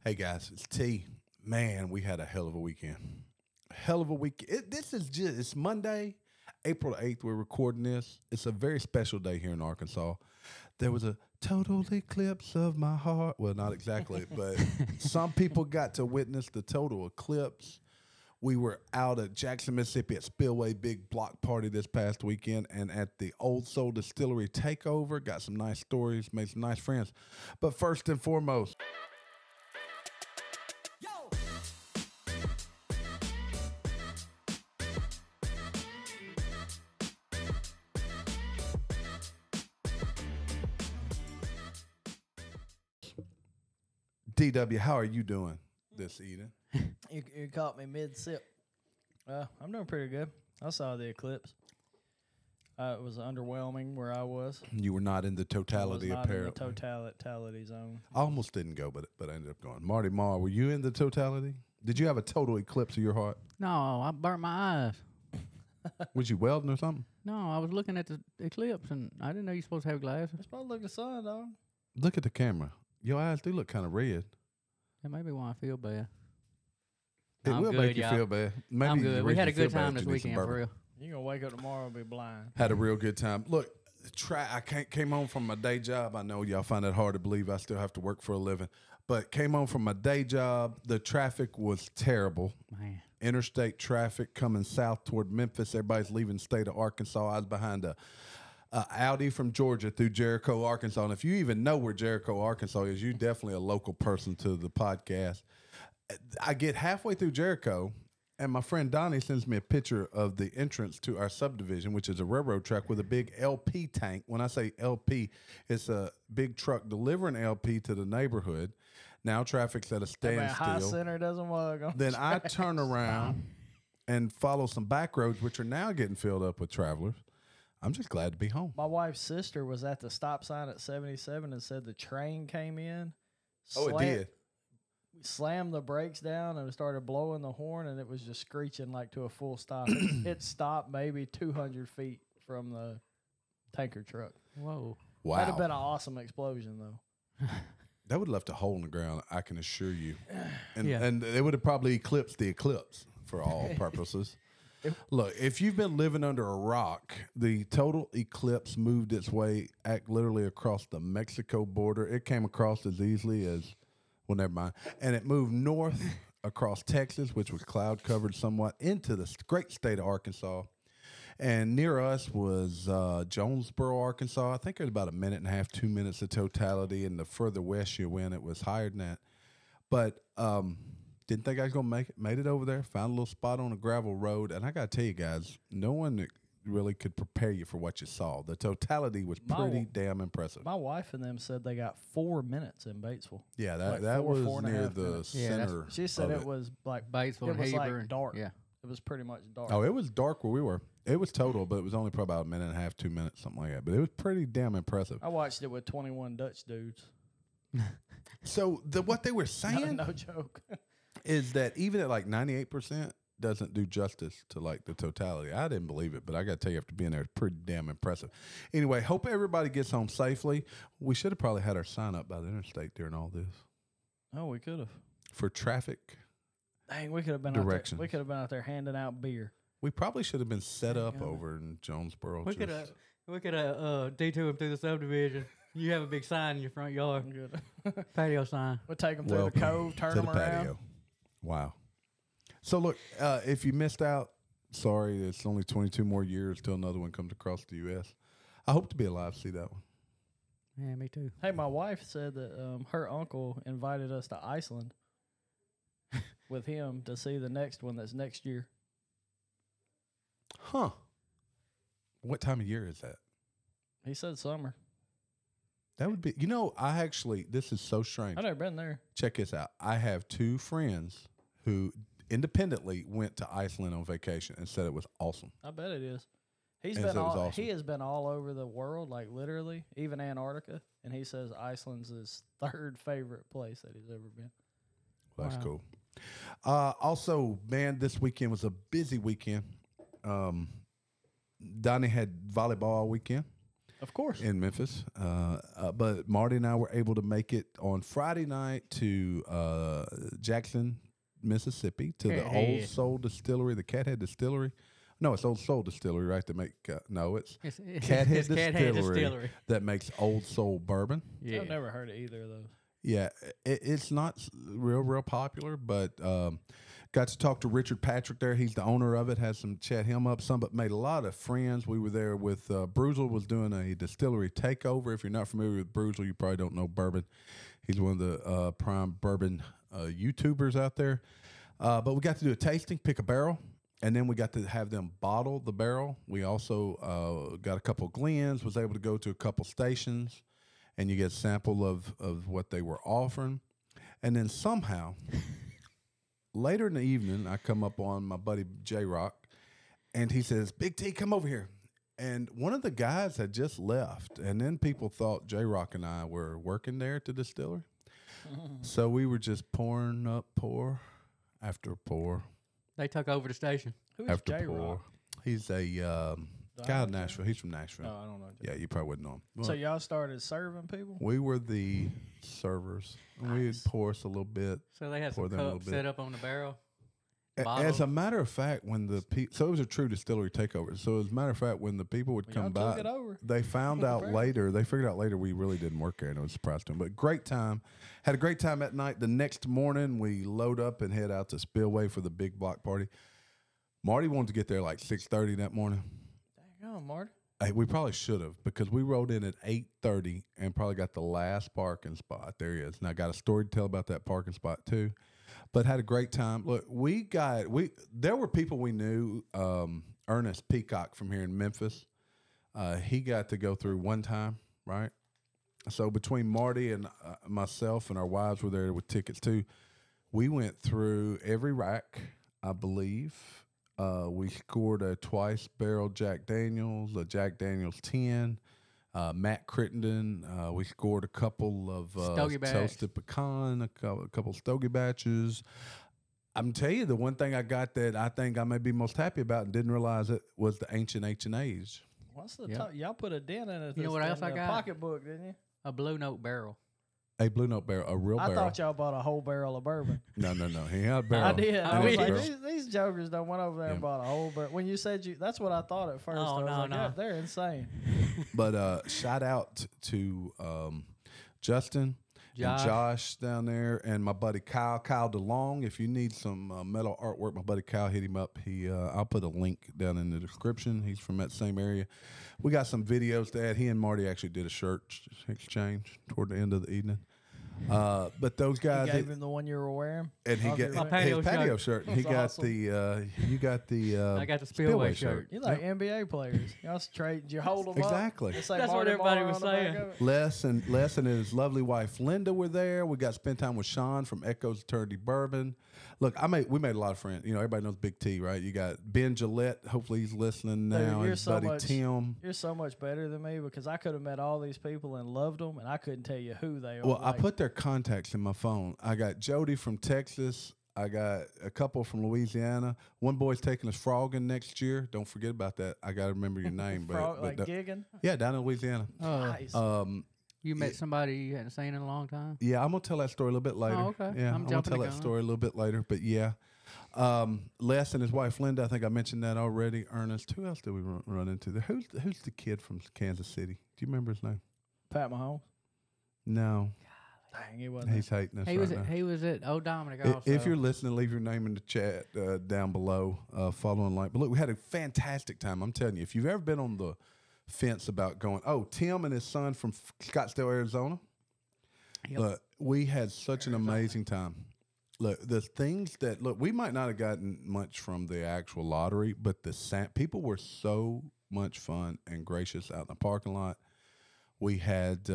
Hey guys, it's T. Man, we had a hell of a weekend. Hell of a week. It's Monday, April 8th. We're recording this. It's a very special day here in Arkansas. There was a total eclipse of my heart. Well, not exactly, but some people got to witness the total eclipse. We were out at Jackson, Mississippi at Spillway Big Block Party this past weekend and at the Old Soul Distillery Takeover. Got some nice stories, made some nice friends. But first and foremost, DW, how are you doing this evening? You caught me mid sip. I'm doing pretty good. I saw the eclipse. It was underwhelming where I was. You were not in the totality, I was not apparently. in the totality zone. I almost didn't go, but I ended up going. Marty Marr, were you in the totality? Did you have a total eclipse of your heart? No, I burnt my eyes. Was you welding or something? No, I was looking at the eclipse, and I didn't know you're supposed to have glasses. It's supposed to look the sun, dog. Look at the camera. Your eyes do look kind of red. That may be why I feel bad. It I'm will good, make you y'all. feel bad. Maybe I'm the good. We reason had a you feel good bad time is this you need some weekend, for bourbon. real. You're going to wake up tomorrow and be blind. Had a real good time. Look, I came home from my day job. I know y'all find that hard to believe. I still have to work for a living. But came home from my day job. The traffic was terrible. Man. Interstate traffic coming south toward Memphis. Everybody's leaving the state of Arkansas. I was behind a Audi from Georgia through Jericho, Arkansas. And if you even know where Jericho, Arkansas is, you're definitely a local person to the podcast. I get halfway through Jericho, and my friend Donnie sends me a picture of the entrance to our subdivision, which is a railroad track with a big LP tank. When I say LP, it's a big truck delivering LP to the neighborhood. Now traffic's at a High standstill. center doesn't work. Then I turn around and follow some back roads, which are now getting filled up with travelers. I'm just glad to be home. My wife's sister was at the stop sign at 77 and said the train came in. Oh, it did. Slammed the brakes down and started blowing the horn, and it was just screeching like to a full stop. It stopped maybe 200 feet from the tanker truck. Whoa. Wow. That'd have been an awesome explosion, though. That would have left a hole in the ground, I can assure you. And, Yeah. and it would have probably eclipsed the eclipse for all purposes. Look, if you've been living under a rock, the total eclipse moved its way literally across the Mexico border. It came across as easily as, well, never mind. And it moved north across Texas, which was cloud covered somewhat, into the great state of Arkansas. And near us was Jonesboro, Arkansas. I think it was about a minute and a half, 2 minutes of totality. And the further west you went, it was higher than that. But didn't think I was going to make it. Made it over there. Found a little spot on a gravel road. And I got to tell you guys, no one really could prepare you for what you saw. The totality was pretty damn impressive. My wife and them said they got 4 minutes in Batesville. Yeah, like that four was and a near half the minutes. Yeah, center. She said of it was like Batesville it and was Heber. like and- dark. Yeah. It was pretty much dark. Oh, it was dark where we were. It was total, but it was only probably about a minute and a half, 2 minutes, something like that. But it was pretty damn impressive. I watched it with 21 Dutch dudes. So what they were saying No joke. is that even at like 98% doesn't do justice to like the totality. I didn't believe it, but I got to tell you, after being there, it's pretty damn impressive. Anyway, hope everybody gets home safely. We should have probably had our sign up by the interstate during all this Oh, we could have. for traffic. Dang, we could have been Directions. out there. We could have been out there handing out beer. We probably should have been set up God. over in Jonesboro. We could have detour him through the subdivision. You have a big sign in your front yard, Good. patio sign. We'll take them through Welcome the cove, turn to them the around. patio. Wow. So look, if you missed out, sorry, it's only 22 more years till another one comes across the U.S. I hope to be alive to see that one. Yeah, me too. Hey, my wife said that her uncle invited us to Iceland with him to see the next one that's next year. Huh. What time of year is that? He said summer. That would be, this is so strange. I've never been there. Check this out. I have two friends who independently went to Iceland on vacation and said it was awesome. I bet it is. He's And been so it was all, awesome. he has been all over the world, like literally, even Antarctica, and he says Iceland's his third favorite place that he's ever been. Well, that's Wow. cool. Also, man, this weekend was a busy weekend. Donnie had volleyball all weekend. Of course. in Memphis. But Marty and I were able to make it on Friday night to Jackson, Mississippi, to the Old Cathead. Soul Distillery, the Cathead Distillery. No, it's Old Soul Distillery, right? To make no, it's It's Cathead Cathead Distillery that makes Old Soul bourbon. Yeah. I've never heard of either of those. Yeah, it's not real popular, but got to talk to Richard Patrick there. He's the owner of it. Had some chat him up some, but made a lot of friends. We were there with Bruzel was doing a distillery takeover. If you're not familiar with Bruzel, you probably don't know bourbon. He's one of the prime bourbon YouTubers out there. But we got to do a tasting, pick a barrel. And then we got to have them bottle the barrel. We also got a couple Glens, was able to go to a couple stations, and you get a sample of what they were offering. And then somehow, later in the evening, I come up on my buddy J-Rock, and he says, Big T, come over here. And one of the guys had just left, and then people thought J-Rock and I were working there at the distillery. So we were just pouring up pour after pour. They took over the station. Who's After J pour. Rock? He's a guy out of Nashville. He's from Nashville. No, I don't know. Yeah, you probably wouldn't know him. So y'all started serving people? We were the servers. We'd Nice. pour us a little bit. So they had Pour some them a little cups bit. set up on the barrel. As Bottles. a matter of fact, when the so it was a true distillery takeover. So as a matter of fact, when the people would Well, come y'all by, took it over. they found out Barrel. later. They figured out later we really didn't work there, and it was a surprise to them. But great time. Had a great time that night. The next morning, we load up and head out to Spillway for the big block party. Marty wanted to get there like 6:30 that morning. Dang on, Marty. Hey, we probably should have because we rode in at 8:30 and probably got the last parking spot. There he is. And I got a story to tell about that parking spot too. But had a great time. Look, there were people we knew. Ernest Peacock from here in Memphis. He got to go through one time, right? So between Marty and myself and our wives were there with tickets too. We went through every rack, I believe. We scored a twice barrel Jack Daniels, a Jack Daniels 10, Matt Crittenden. We scored a couple of Stogie batch. toasted pecan, a couple Stogie batches. I'm telling you, the one thing I got that I think I may be most happy about and didn't realize it was the ancient H&A's. What's the Yep. top? Y'all put a dent in it. You know what else I got? Pocketbook, didn't you? A Blue Note barrel. A Blue Note barrel, a real I barrel. thought y'all bought a whole barrel of bourbon. No. He had a barrel. I did. He I had was a like, barrel. these jokers done went over there and Yeah. bought a whole barrel. When you said that's what I thought at first. Oh, I was no, like, no. yeah, they're insane. But shout out to Justin and Josh down there, and my buddy Kyle DeLong. If you need some metal artwork, my buddy Kyle, hit him up. I'll put a link down in the description. He's from that same area. We got some videos to add. He and Marty actually did a shirt exchange toward the end of the evening. But those You guys, gave him the one you were wearing. and he I'll got do that. patio his patio shirt. shirt. And he That's got awesome. you got the I got the Spillway shirt. You like NBA players. Y'all trade. You hold them Exactly. up. It say That's what Marty everybody Marr was on the back saying. of it. Les and his lovely wife Linda were there. We got spent time with Sean from Echoes Eternity Bourbon. Look, we made a lot of friends. You know, everybody knows Big T, right? You got Ben Gillette. Hopefully he's listening Dude, now. you're His so buddy much- Tim. You're so much better than me because I could have met all these people and loved them, and I couldn't tell you who they are. Well, I Like, put their contacts in my phone. I got Jody from Texas. I got a couple from Louisiana. One boy's taking us frogging next year. Don't forget about that. I got to remember your name, frog, but like gigging. yeah, down in Louisiana. Nice. You met somebody you hadn't seen in a long time? Yeah, I'm gonna tell that story a little bit later. okay. Yeah, I'm I'm gonna jumping tell the that gun. story a little bit later. But yeah, Les and his wife Linda. I think I mentioned that already. Ernest. Who else did we run into there? Who's the kid from Kansas City? Do you remember his name? Pat Mahomes. No, Dang, he wasn't. he's hating us He right was now. he was at Old Dominic also. If you're listening, leave your name in the chat down below. Follow and like. But look, we had a fantastic time. I'm telling you, if you've ever been on the fence about going, Tim and his son from Scottsdale, Arizona. Yep. Look, we had such an amazing time. Look, the things that we might not have gotten much from the actual lottery, but people were so much fun and gracious out in the parking lot. We had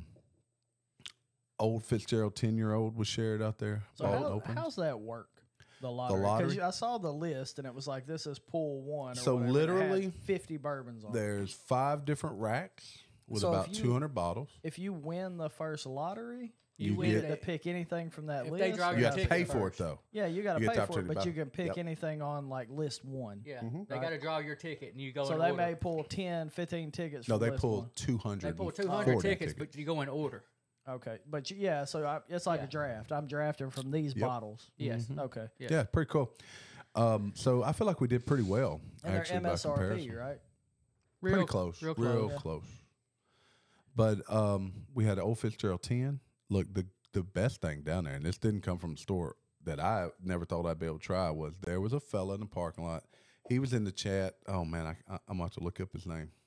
old Fitzgerald 10-year-old was shared out there. So ball open. how's that work? The lottery. lottery? I saw the list and it was like this is pool one. Or So whatever, and it had literally, 50 bourbons on. it. There's 5 different racks with So about if you- 200 bottles. If you win the first lottery, You You get- get to pick anything from that If list. they draw or- You your have to ticket pay for it first. though. Yeah, you got to You get pay the for it, opportunity to but buy you it. can pick Yep. anything on like list one. Yeah, Mm-hmm. they got to draw your ticket, and you go. So in they order. may pull 10, 15 tickets. No, from they list pulled one. 200. They pull 200 tickets, but you go in order. Okay, but so it's like Yeah. a draft. I'm drafting from these Yep. bottles. Yes. Okay, Yeah. Yeah, pretty cool. So I feel like we did pretty well and actually they're by MSRP, comparison. right? Pretty close, Real real close. close. But we had an Old Fitzgerald 10. Look, the best thing down there, and this didn't come from a store that I never thought I'd be able to try, was there was a fella in the parking lot. He was in the chat. Oh man, I'm gonna have to look up his name.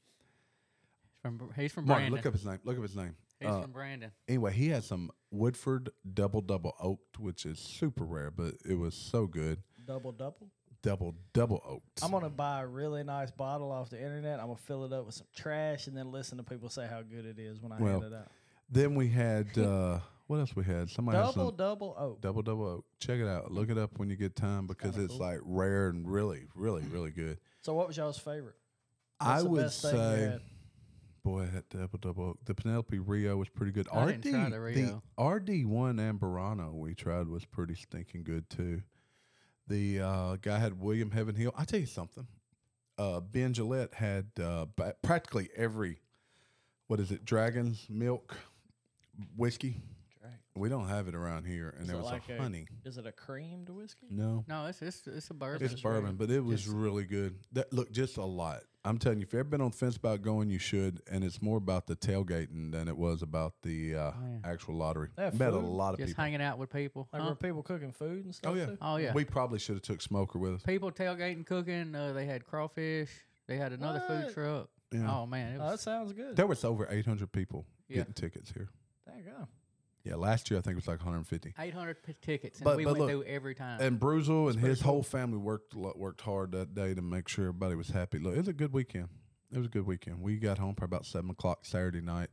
He's from Martin, Brandon. look up his name. Look up his name. He's from Brandon. Anyway, he had some Woodford double oaked, which is super rare, but it was so good. Double. Double oaked. I'm gonna buy a really nice bottle off the internet. I'm gonna fill it up with some trash and then listen to people say how good it is when I hand it out. Then we had what else we had? Somebody had some Double oak. double oak. Check it out. Look it up when you get time because it's cool. like rare and really good. So what was y'all's favorite? I What's the would best thing you say, had? boy, that double oak. The Penelope Rio was pretty good. I didn't try the Rio. RD1 Amberano we tried was pretty stinking good too. The guy had William Heaven Hill. I tell you something. Ben Gillette had practically every, what is it, Dragon's Milk whiskey. We don't have it around here, and Is there it was like a honey. Is it a creamed whiskey? No, No, it's a bourbon. it's bourbon, but it was really good. Look, just a lot. I'm telling you, if you've ever been on the fence about going, you should. And it's more about the tailgating than it was about the actual lottery. They have Met a food? lot of Just people. hanging out with people. Like Huh? were people cooking food and stuff? Oh yeah, too? Oh yeah. We probably should have took Smoker with us. People tailgating, cooking. They had crawfish. They had another food What? truck. Yeah. Oh man, it Oh, that was, sounds good. There was over 800 people Yeah. getting tickets here. There you go. Yeah, last year I think it was like 150. 800 tickets, and But- we but went look, through every time. And Bruzel and pretty his cool. whole family worked hard that day to make sure everybody was happy. Look, it was a good weekend. It was a good weekend. We got home probably about 7:00 Saturday night,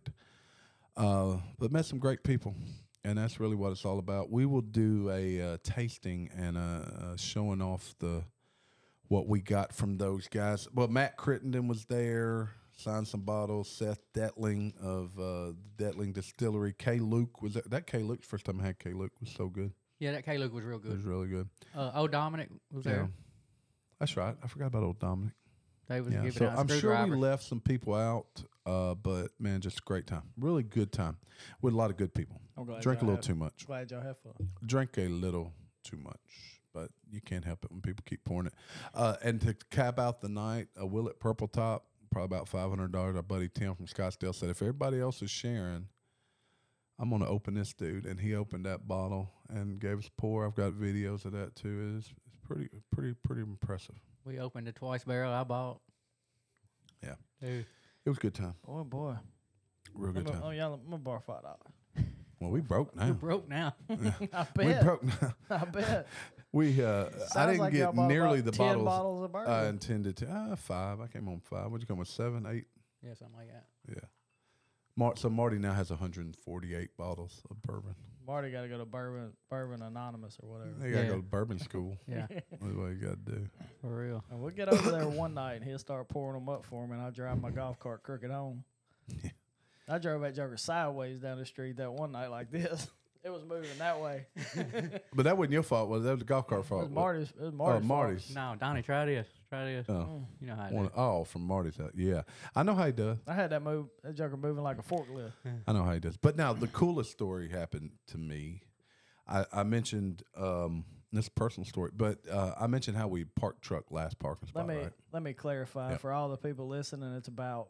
but met some great people, and that's really what it's all about. We will do a tasting and showing off what we got from those guys. Well, Matt Crittenden was there, signed some bottles. Seth Detling of Detling Distillery. K. Luke was there. That K. Luke's first time I had K. Luke was so good. yeah, that K. Luke was real It was good. really good. Old Dominic was there. Yeah. That's right. I forgot about old Dominic. They was Yeah, giving so out I'm sure we screwdrivers. left some people out, but man, just a great time. Really good time with a lot of good people. I'm glad Drink a y'all little had- too much. Glad y'all have fun. Drink a little too much, but you can't help it when people keep pouring it. And to cap out the night, a Willet Purple Top, probably about $500. Our buddy Tim from Scottsdale said, if everybody else is sharing, I'm going to open this dude. And he opened that bottle and gave us a pour. I've got videos of that too. It's pretty impressive. We opened a twice barrel. I bought. Yeah. Dude, It was a good time. Boy. Real good time. Oh yeah, I'm gonna borrow $5. Well, we broke now. we're broke now. I We bet. broke now. I bet. We I Sounds didn't like y'all get bought nearly about the 10 bottles, bottles of bourbon. I intended to. 5. I came home 5. What'd you come with? 7, 8? yeah, something like that. Yeah. So Marty now has 148 bottles of bourbon. Marty got to go to Bourbon Anonymous or whatever. You gotta Yeah. go to bourbon school. Yeah, That's what you gotta do. for real. And we'll get over there one night, and he'll start pouring them up for me, and I'll drive my golf cart crooked home. Yeah. I drove that joker sideways down the street that one night like this. It was moving that way. But that wasn't your fault, was it? That was the golf cart It fault. was Marty's. It was Marty's. fault. Marty's. No, Donnie, try this. Try this. Oh, You know how it one, is. oh, from Marty's. Yeah, I know how he does. I had that joker moving like a forklift. I know how he does. But now the coolest story happened to me. I mentioned this is a personal story, but I mentioned how we parked truck last parking spot. Right? Let me clarify Yep. for all the people listening. It's about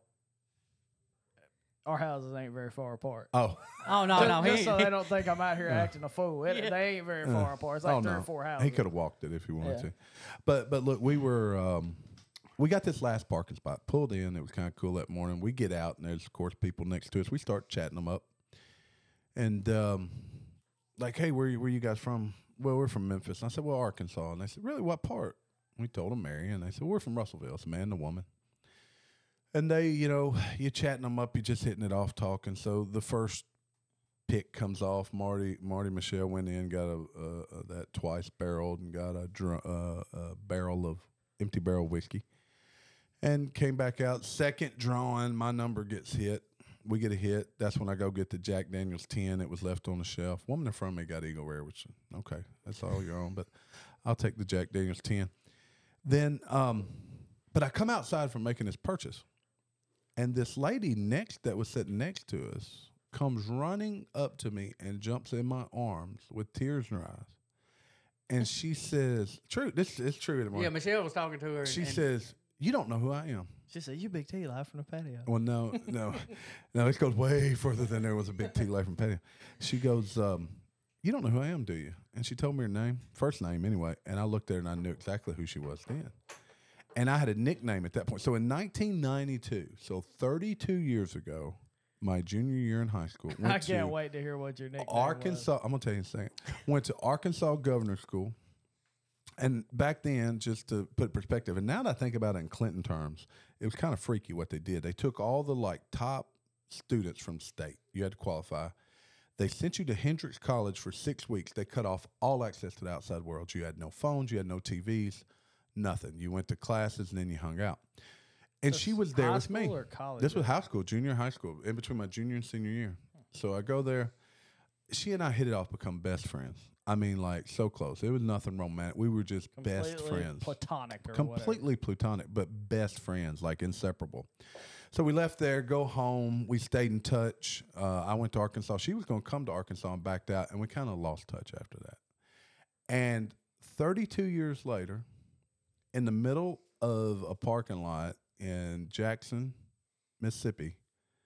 our houses ain't very far apart. Oh, Oh no, no, Just he. so they don't think I'm out here Yeah. acting a fool. They ain't very far apart. It's oh like three no, or four houses. he could have walked it if he wanted Yeah. to. But look, we were we got this last parking spot pulled in. It was kind of cool that morning. We get out and there's of course people next to us. We start chatting them up, and like, hey, where you guys from? Well, we're from Memphis. And I said, well, Arkansas. And they said, really, what part? We told them Marion. They said, we're from Russellville. It's a man and a woman. And they, you chatting them up, you just hitting it off, talking. So the first pick comes off. Marty Michelle went in, got that twice barreled, and got a barrel of empty barrel whiskey, and came back out. Second drawing, my number gets hit. we get a hit. That's when I go get the Jack Daniels 10. It was left on the shelf. Woman in front of me got Eagle Rare, which, okay, that's all your own. But I'll take the Jack Daniels 10. Then, but I come outside from making this purchase. And this lady that was sitting next to us comes running up to me and jumps in my arms with tears in her eyes. And she says, true, this is true. Yeah, Michelle was talking to her. She says, you don't know who I am. She said, "You Big T live from the patio." Well, no. It goes way further than there was a Big T live from patio. She goes, you don't know who I am, do you? And she told me her name, first name anyway. And I looked at her and I knew exactly who she was then. And I had a nickname at that point. So in 1992, so 32 years ago, my junior year in high school. I can't wait to hear what your nickname Arkansas. was. I'm going to tell you in a second. Went to Arkansas Governor School. And back then, just to put perspective, and now that I think about it in Clinton terms, it was kind of freaky what they did. They took all the top students from state. You had to qualify. They sent you to Hendrix College for 6 weeks. They cut off all access to the outside world. You had no phones. You had no TVs. Nothing. You went to classes and then you hung out. And she was there with me. Or college? This was high school, junior high school, in between my junior and senior year. So I go there. She and I hit it off, become best friends. I mean, so close. It was nothing romantic. We were just best friends. Platonic or completely platonic, but best friends, inseparable. So we left there, go home. We stayed in touch. I went to Arkansas. She was going to come to Arkansas and backed out, and we kind of lost touch after that. And 32 years later, in the middle of a parking lot in Jackson, Mississippi,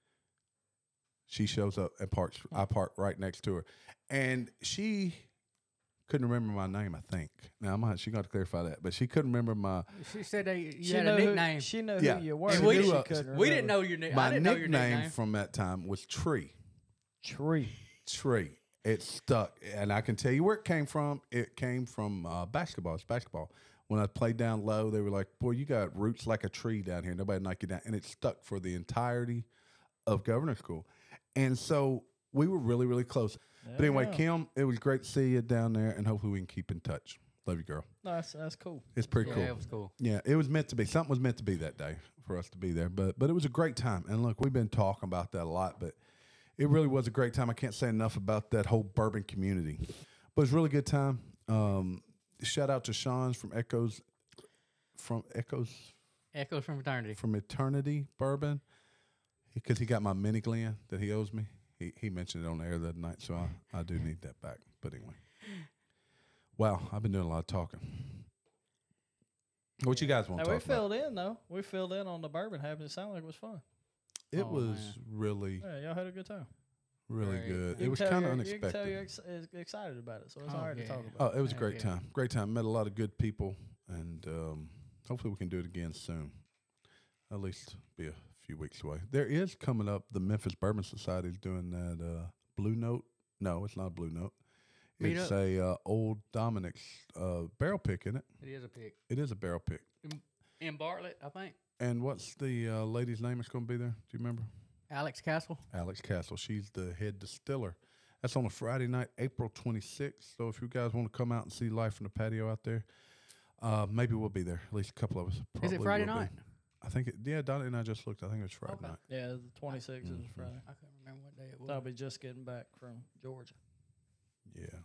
she shows up and parks. I park right next to her. And she couldn't remember my name, I think. Now, she got to clarify that. But she couldn't remember my... She said you had a nickname. She knew who you were. And we didn't know your name. My nickname from that time was Tree. Tree. It stuck. And I can tell you where it came from. It came from basketball. It's basketball. When I played down low, they were like, boy, you got roots like a tree down here. Nobody knock you down. And it stuck for the entirety of Governor School. And so we were really, really close. But anyway, Kim, it was great to see you down there, and hopefully we can keep in touch. Love you, girl. No, that's cool. It's pretty cool. Yeah, it was cool. Yeah, it was meant to be. Something was meant to be that day for us to be there. But it was a great time. And look, we've been talking about that a lot, but it really was a great time. I can't say enough about that whole bourbon community. But it was a really good time. Shout out to Sean's from Echoes from Eternity Bourbon, because he got my mini Glen that he owes me. He mentioned it on the air that night, so I do need that back. But anyway, wow, I've been doing a lot of talking. What you guys want to talk about? We filled in though. We filled in on the bourbon habit. It sounded like it was fun. It was really, y'all had a good time. really good. It was kind of unexpected. You can tell you're excited about it, so it's hard to talk about. Oh, it was a great time. Great time. Met a lot of good people, and hopefully we can do it again soon. At least be a few weeks away. There is coming up, the Memphis Bourbon Society is doing that Blue Note. No, it's not a Blue Note. It's a Old Dominic's barrel pick, isn't it? It is a pick. It is a barrel pick. In Bartlett, I think. And what's the lady's name that's going to be there? Do you remember? Alex Castle. Alex Castle. She's the head distiller. That's on a Friday night, April 26th. So if you guys want to come out and see life in the patio out there, maybe we'll be there. At least a couple of us. Is it Friday night? I think Donnie and I just looked. I think it was Friday night. Yeah, the 26th is Friday. I can't remember what day it was. I'll be just getting back from Georgia. Yeah.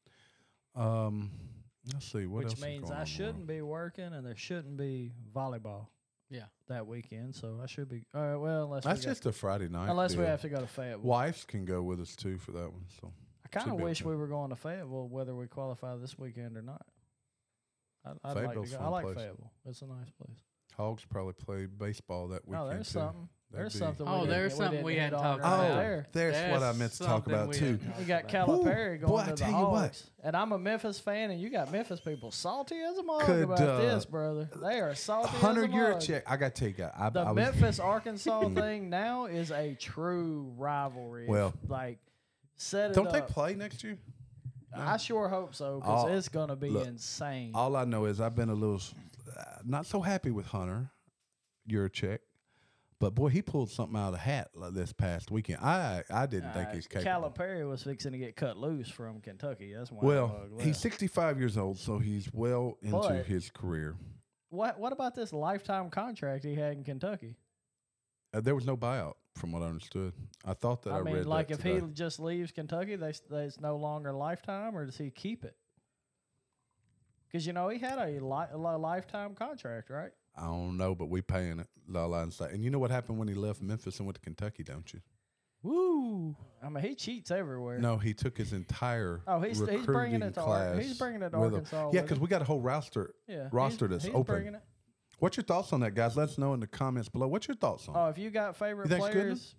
Let's see what else. Which means I shouldn't be working, and there shouldn't be volleyball. Yeah, that weekend. So I should be. All right. Well, unless that's just a Friday night. Unless we have to go to Fayetteville. Wives can go with us too for that one. So I kind of wish we were going to Fayetteville, whether we qualify this weekend or not. I'd like to go. I like Fayetteville. It's a nice place. Hogs probably play baseball that weekend. Oh, there's too. something. There's something. There's something we hadn't talked about. There's what I meant to talk about too. You got Calipari going to the Hogs, and I'm a Memphis fan, and you got Memphis people salty as a mug about this, brother. They are salty. Hunter, as a you're mug. a check. I got to tell you, the Memphis Arkansas thing now is a true rivalry. Well, set it don't up. they play next year? No. I sure hope so, because it's going to be insane. All I know is I've been a little not so happy with Hunter. You're a check. But, boy, he pulled something out of the hat this past weekend. I didn't think he's capable. Calipari was fixing to get cut loose from Kentucky. That's why. Well, he's 65 years old, so he's well into his career. What about this lifetime contract he had in Kentucky? There was no buyout, from what I understood. I thought that I, I mean, read like that if today. he just leaves Kentucky, it's no longer lifetime, or does he keep it? Because he had a lifetime contract, right? I don't know, but we paying it. La la and say. And you know what happened when he left Memphis and went to Kentucky, don't you? Woo! I mean, he cheats everywhere. No, he took his entire Oh, he's bringing recruiting it to class he's bringing it to with him. Arkansas. Yeah, with because him. we got a whole roster yeah, that's he's open. bringing it. What's your thoughts on that, guys? Let us know in the comments below. What's your thoughts on it? Oh, if you got favorite You think it's good players,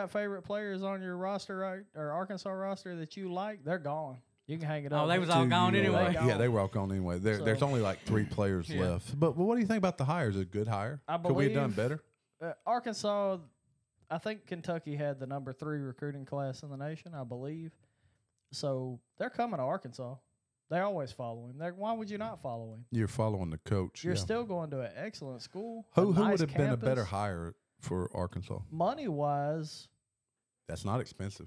on your roster, right, or Arkansas roster that you like, they're gone. You can hang it up. Oh, they was all gone Do you, anyway. They yeah, they were all gone anyway. There's So- only like 3 players Yeah. left. But what do you think about the hires? Is it a good hire? I Could we have done believe- better? Arkansas. I think Kentucky had the number 3 recruiting class in the nation, I believe. So they're coming to Arkansas. They always follow him. Why would you not follow him? You're following the coach. You're yeah. still going to an excellent school. Who nice would have been a campus. better hire for Arkansas? Money wise, That's not expensive.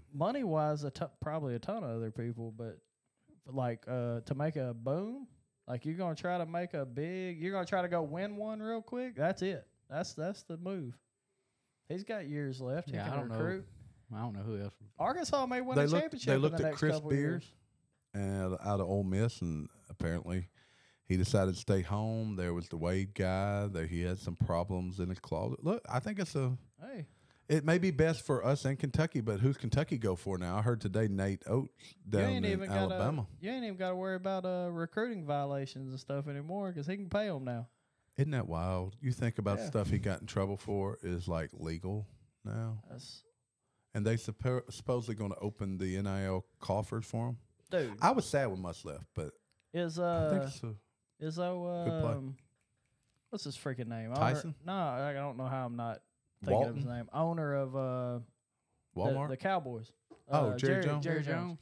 probably a ton of other people, but like to make a boom, like you're gonna try to make you're gonna try to go win one real quick. That's it. That's the move. He's got years left. Yeah, he I can don't know. recruit. I don't know who else. Arkansas may win They a looked- championship. they looked in the at next Chris couple Beers. years. And out of Ole Miss, and apparently he decided to stay home. There was the Wade guy. He had some problems in his closet. Look, I think Hey, it may be best for us in Kentucky, but who's Kentucky go for now? I heard today Nate Oates you down ain't in even Alabama. you ain't even got to worry about recruiting violations and stuff anymore because he can pay them now. Isn't that wild? You think about Yeah. stuff he got in trouble for is like legal now, That's and they supposedly going to open the NIL coffers for him. dude. I was sad when Musk left, but Is I think it's Is Good play. what's his freaking name? Tyson? No, I don't know how I'm not thinking of his Walton? name. Owner of Walmart. the Cowboys. Oh, Jerry Jones? Jerry Jerry Jones.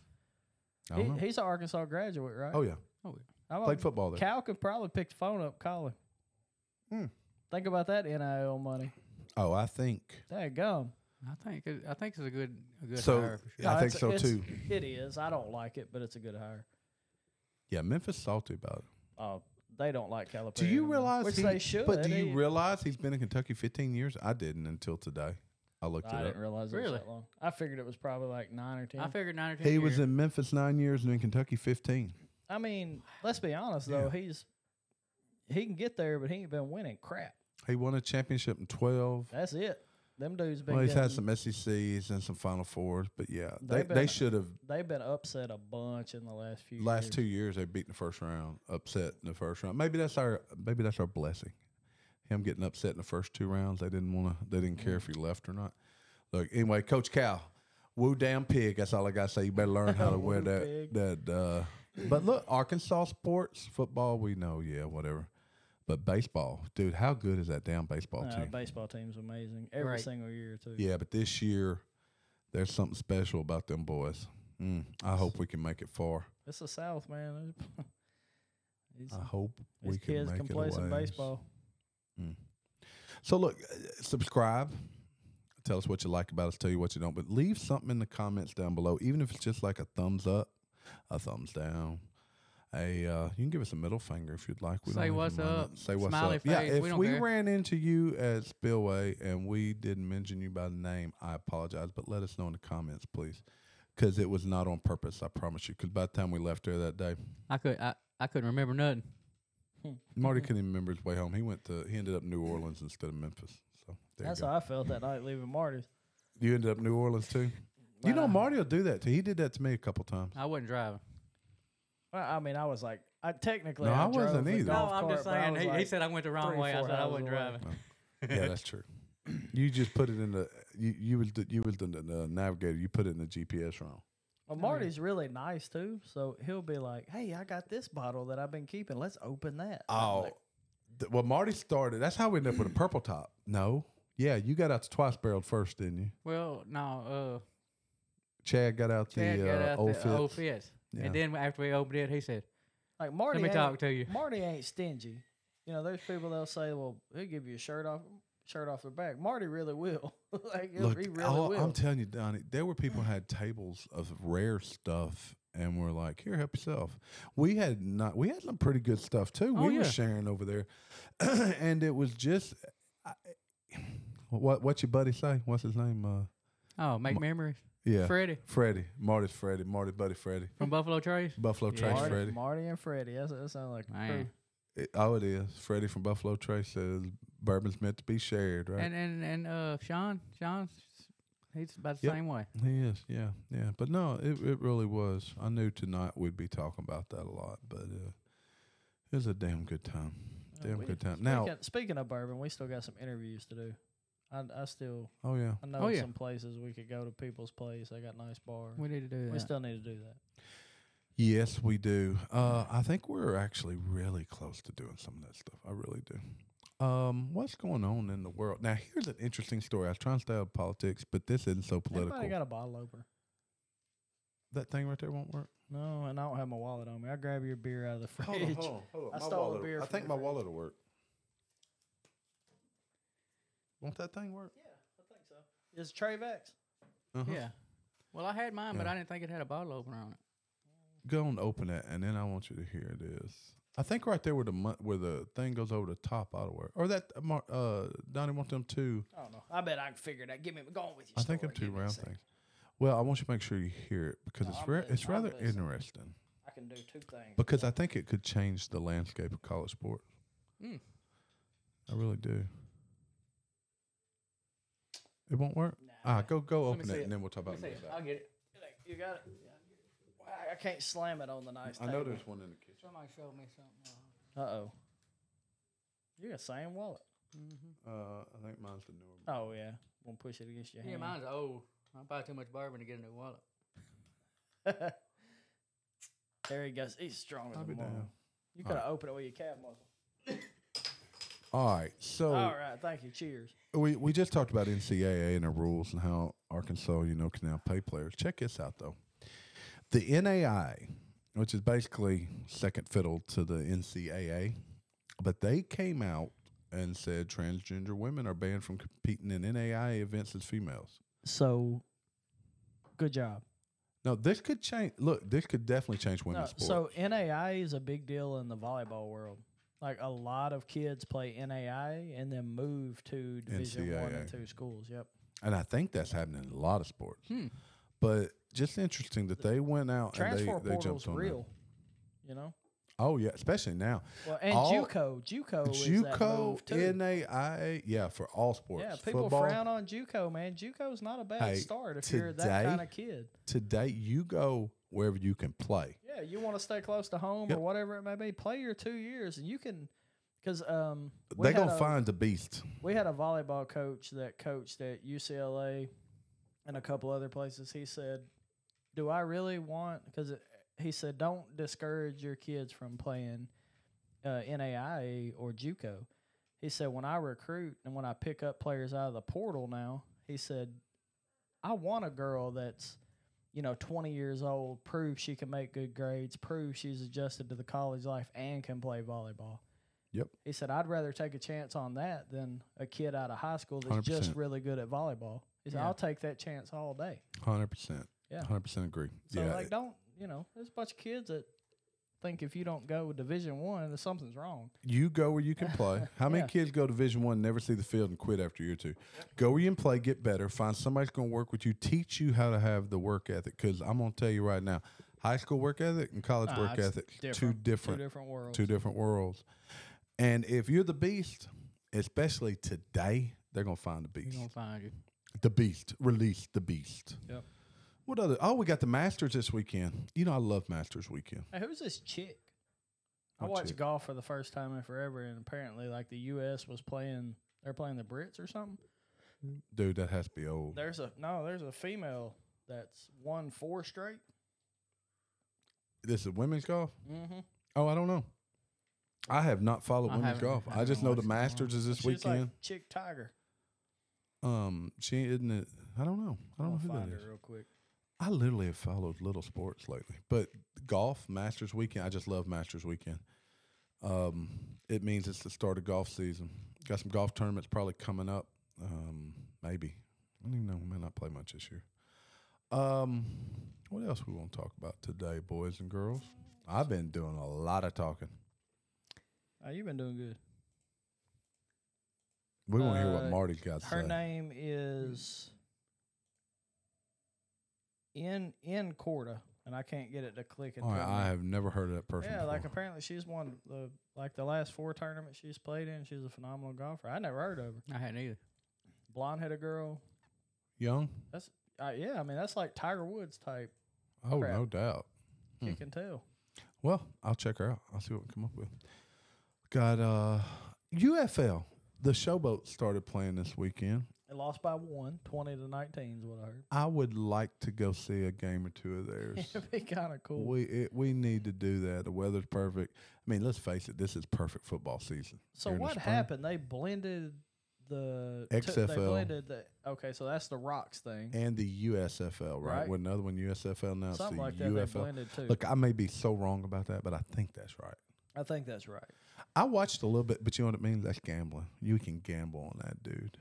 I don't know. He's an Arkansas graduate, right? Oh yeah, How about played football there. Cal could probably pick the phone up, call him. Hmm. Think about that NIL money. Oh, I think Daggum. I think it's a good so. hire for sure. I No, think so it's- too. It is. I don't like it, but it's a good hire. Yeah, Memphis salty about it. Oh, they don't like Calipari. Do you anymore, realize? Which he- they should. But do you realize he's been in Kentucky 15 years? I didn't until today. I looked I it up. didn't realize it was Really? that long. I figured it was probably like 9 or 10. I figured 9 or 10 He years. was in Memphis 9 years and in Kentucky 15. I mean, let's be honest though. He can get there, but he ain't been winning crap. He won a championship in 12. That's it. Them dudes been. Well, he's had getting- some SECs and some Final Fours, but yeah, They've they been- should have. They've been upset a bunch in the last few. Last years. 2 years they beat in the first round, upset in the first round. Maybe that's our blessing. Him getting upset in the first 2 rounds. They didn't care if he left or not. Look, anyway, Coach Cal, woo damn pig. That's all I gotta say. You better learn how to wear Woo pig. that. But look, Arkansas sports, football, we know, yeah, whatever. But baseball, dude, how good is that damn baseball team? Baseball team's amazing every Right. single year too. Yeah, but this year there's something special about them boys. I hope we can make it far. It's the South, man. These, I hope we these can kids make can it play a some ways. baseball. So look, subscribe. Tell us what you like about us. Tell you what you don't. But leave something in the comments down below, even if it's just like a thumbs up, a thumbs down. You can give us a middle finger if you'd like. We Say don't even what's mind up. it. Say what's Smiley up. Yeah, face. if We don't we care. ran into you at Spillway and we didn't mention you by name, I apologize. But let us know in the comments, please, because it was not on purpose. I promise you. Because by the time we left there that day, I couldn't remember nothing. Marty couldn't even remember his way home. He ended up in New Orleans instead of Memphis. So there That's you go. how I felt that night leaving Marty's. You ended up in New Orleans too. You know, Wow. Marty will do that too. He did that to me a couple times. I wasn't driving. Well, I mean, I was like, technically, No, I drove wasn't the either. golf No, I'm just cart, but I saying. was He like, said I went the wrong 3 or way. I 4 said I houses wasn't away. driving. Yeah, that's true. You just put it in the you was the navigator. You put it in the GPS wrong. Well, Marty's really nice too, so he'll be like, "Hey, I got this bottle that I've been keeping. Let's open that." I'm Oh, like, well, Marty started. That's how we ended up with a purple top. No, yeah, you got out the twice barreled first, didn't you? Well, no. Chad got out Chad the got out old the Fitz. old Fitz. Yeah. And then after we opened it, he said, like Marty. "Let me ain't- talk to you." Marty ain't stingy. You know, there's people that'll say, "Well, he'll give you a shirt off their back." Marty really will. Like Look, he really will. I'm telling you, Donnie, there were people who had tables of rare stuff and we're like, here, help yourself. We had some pretty good stuff too. Oh, We were yeah. sharing over there. And it was just What's your buddy say? What's his name? Oh, make memories. Yeah, Freddie Marty's buddy Freddie. from Buffalo Trace. Buffalo Yeah. Trace Freddie. Marty and Freddie. That sounds like Man. crew. It is. Freddie from Buffalo Trace says bourbon's meant to be shared, right? And Sean's he's about the Yep. same way. He is, yeah. But no, it really was. I knew tonight we'd be talking about that a lot, but it was a damn good time. Good time. Now, Speaking of bourbon, we still got some interviews to do. I still oh yeah, I know Oh, yeah. some places we could go to people's place. They got nice bars. We need to do that. We still need to do that. yes, we do. I think we're actually really close to doing some of that stuff. I really do. What's going on in the world now? Here's an interesting story. I was trying to stay out of politics, but this isn't so political. Anybody got a bottle opener? That thing right there won't work. No, and I don't have my wallet on me. I'll grab your beer out of the fridge. Hold on. I My stole a wallet- beer I from think the my fridge. wallet will work. Won't that thing work? Yeah, I think so. Is Travex? Uh-huh. Yeah. Well, I had mine, but Yeah. I didn't think it had a bottle opener on it. Go and open it, and then I want you to hear it is. I think right there where the thing goes over the top ought to work. Or that Donnie want them two. I don't know. I bet I can figure it out. Go on with your I think them story. two Give me a round second. things. Well, I want you to make sure you hear it because No, it's I'm listening. it's rather I'm listening. interesting. I can do two things. Because I think it could change the landscape of college sports. Mm. I really do. It won't work. Nah. Go Let me open see it, it. and then we'll talk about Let me see it. it. I'll get it. You got it? Wow, I can't slam it on the nice I table. know there's one in the kitchen. Somebody showed me something. Uh-oh. You got the same wallet. I think mine's the newer. Oh, yeah. Won't push it against your Yeah, hand. mine's old. I buy too much bourbon to get a new wallet. There he goes. He's stronger I'll than be mine. down. You could have opened it with your calf muscle. All right, so All right. Thank you. Cheers. we just talked about NCAA and the rules and how Arkansas, can now pay players. Check this out though. The NAI, which is basically second fiddle to the NCAA, but they came out and said transgender women are banned from competing in NAI events as females. So, good job. No, this could change. Look, this could definitely change women's sports. So, NAI is a big deal in the volleyball world. Like, a lot of kids play NAI and then move to Division I and NCAA. II schools. Yep. And I think that's happening in a lot of sports. Hmm. But just interesting that they went out Transfer and they portal's jumped on real, you know? that. Oh, yeah, especially now. Well, and All- JUCO is that JUCO, move too. NAIA, yeah, for all sports. Yeah, people Football, frown on JUCO, man. JUCO's not a bad Hey, start if you're that today- kind of kid. Today, you go wherever you can play. Yeah, you want to stay close to home Yep. or whatever it may be. Play your 2 years, and you can, because They're going to find the beast. we had a volleyball coach that coached at UCLA and a couple other places. He said, "Do I really want?" Because he said, "Don't discourage your kids from playing NAIA or JUCO." He said, "When I recruit and when I pick up players out of the portal now," he said, "I want a girl that's 20 years old, prove she can make good grades, prove she's adjusted to the college life and can play volleyball." Yep. He said, "I'd rather take a chance on that than a kid out of high school that's just 100%. really good at volleyball." He said, Yeah. "I'll take that chance all day." 100%. Yeah. 100% agree. So, yeah. like, don't, there's a bunch of kids that think if you don't go Division I, that something's wrong. You go where you can play. How many Yeah. kids go Division I, never see the field, and quit after year two? Go where you can play, get better, find somebody that's going to work with you, teach you how to have the work ethic. Because I'm going to tell you right now, high school work ethic and college Nah, work it's ethic, two Two different worlds. worlds. And if you're the beast, especially today, they're going to find the He's beast. gonna find you. The beast. Release the beast. Yep. What other? Oh, we got the Masters this weekend. I love Masters weekend. Hey, who's this chick? I What watched chick? golf for the first time in forever, and apparently, like, the U.S. was playing, they're playing the Brits or something. Dude, that has to be old. There's a female that's won 4 straight. This is women's golf? Mm-hmm. Oh, I don't know. I have not followed I women's haven't- golf. I I just haven't know the watched it in a while. Masters is this She's weekend. like Chick Tiger. She isn't it. I don't know. I don't know who find that her is. real quick. I literally have followed little sports lately, but golf, Masters weekend. I just love Masters weekend. It means it's the start of golf season. Got some golf tournaments probably coming up. Maybe I don't even know. We may not play much this year. What else we want to talk about today, boys and girls? I've been doing a lot of talking. Oh, you've been doing good. We want to hear what Uh, Marty's got to Her say. name is in Corda, and I can't get it to click. All right, I have never heard of that person. Yeah, before. like apparently she's won the last 4 tournaments she's played in. She's a phenomenal golfer. I never heard of her. I hadn't either. Blonde-headed girl. Young. That's yeah. I mean, that's like Tiger Woods type Oh, Crap. no doubt. kick and tail. Well, I'll check her out. I'll see what we come up with. Got UFL. The Showboat started playing this weekend. It lost by 1, 20-19 is what I heard. I would like to go see a game or two of theirs. It'd be kind of cool. We need to do that. The weather's perfect. I mean, let's face it. This is perfect football season. So here in the what spring. happened? They blended the XFL. They blended the okay. So that's the Rocks thing. And the USFL, right? Right. With another one, USFL now. It's Something the like that. They UFL. blended too. Look, I may be so wrong about that, but I think that's right. I think that's right. I watched a little bit, but you know what it means? That's gambling. You can gamble on that, dude.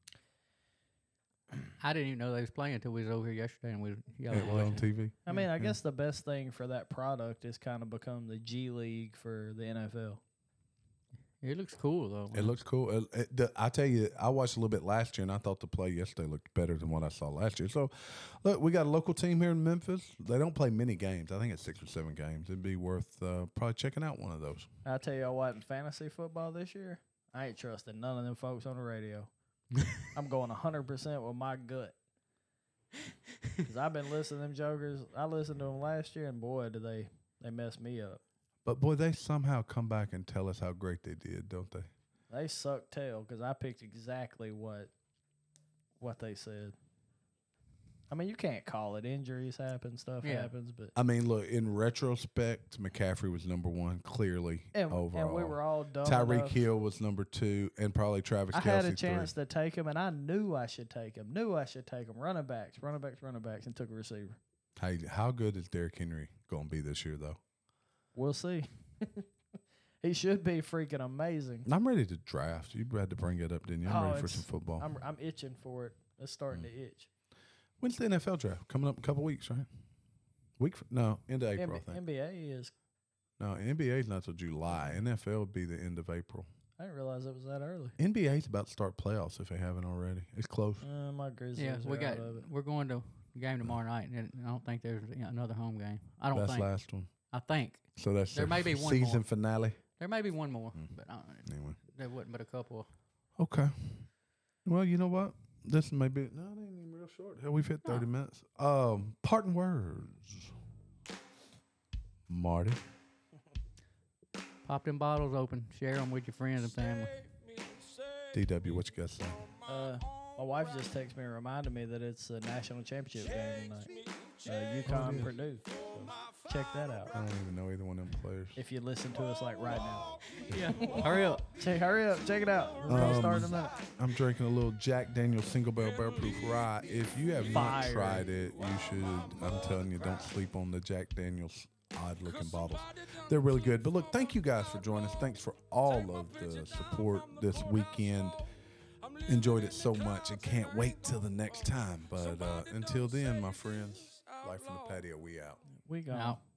I didn't even know they was playing until we was over here yesterday and we It was on TV. I mean, I Yeah. guess the best thing for that product is kind of become the G League for the NFL. It looks cool though. It looks cool. I tell you, I watched a little bit last year, and I thought the play yesterday looked better than what I saw last year. So, look, we got a local team here in Memphis. They don't play many games. I think it's 6 or 7 games. It'd be worth probably checking out one of those. I tell you what, in fantasy football this year, I ain't trusting none of them folks on the radio. I'm going 100% with my gut. Because I've been listening to them jokers. I listened to them last year, and boy, did they messed me up. But, boy, they somehow come back and tell us how great they did, don't they? They suck tail because I picked exactly what they said. I mean, you can't call it. Injuries happen, stuff Yeah. happens, but I mean, look, in retrospect, McCaffrey was number 1, clearly, overall. and we were all dumb Tyreek enough. Hill was number 2, and probably Travis I Kelce had a 3. chance to take him, and I knew I should take him. Running backs, and took a receiver. Hey, how good is Derrick Henry going to be this year, though? We'll see. He should be freaking amazing. I'm ready to draft. You had to bring it up, didn't you? I'm ready for it's- some football. I'm itching for it. It's starting to itch. When's the NFL draft? Coming up in a couple weeks, right? End of April, I think. NBA is. No, NBA's not till July. NFL would be the end of April. I didn't realize it was that early. NBA's about to start playoffs if they haven't already. It's close. My Grizzlies Yeah, are out of it. we're going to a game tomorrow night, and I don't think there's another home game. I don't That's think. last one. I think So that's There their may be one season more. finale. there may be one more, but Anyway. there wasn't but a couple. Okay. Well, you know what? This may be it ain't even real short. Hell, we've hit 30 minutes. Parting words. Marty. Pop them bottles open, share them with your friends and family. DW, what you got to say? My wife just texted me and reminded me that it's a national championship game tonight. UConn Purdue. So check that out. I don't even know either one of them players. If you listen to us like right now. Yeah, hurry up. Hurry up, check it out. It's gonna start in a minute. I'm drinking a little Jack Daniel's Single Barrel Bear Proof Rye. If you have not Fire. tried it, you should. I'm telling you, don't sleep on the Jack Daniel's odd-looking bottles. They're really good. But look, thank you guys for joining us. Thanks for all of the support this weekend. Enjoyed it so much. I can't wait till the next time. But until then, my friends, Life from the Patio, we out. We gone. Out.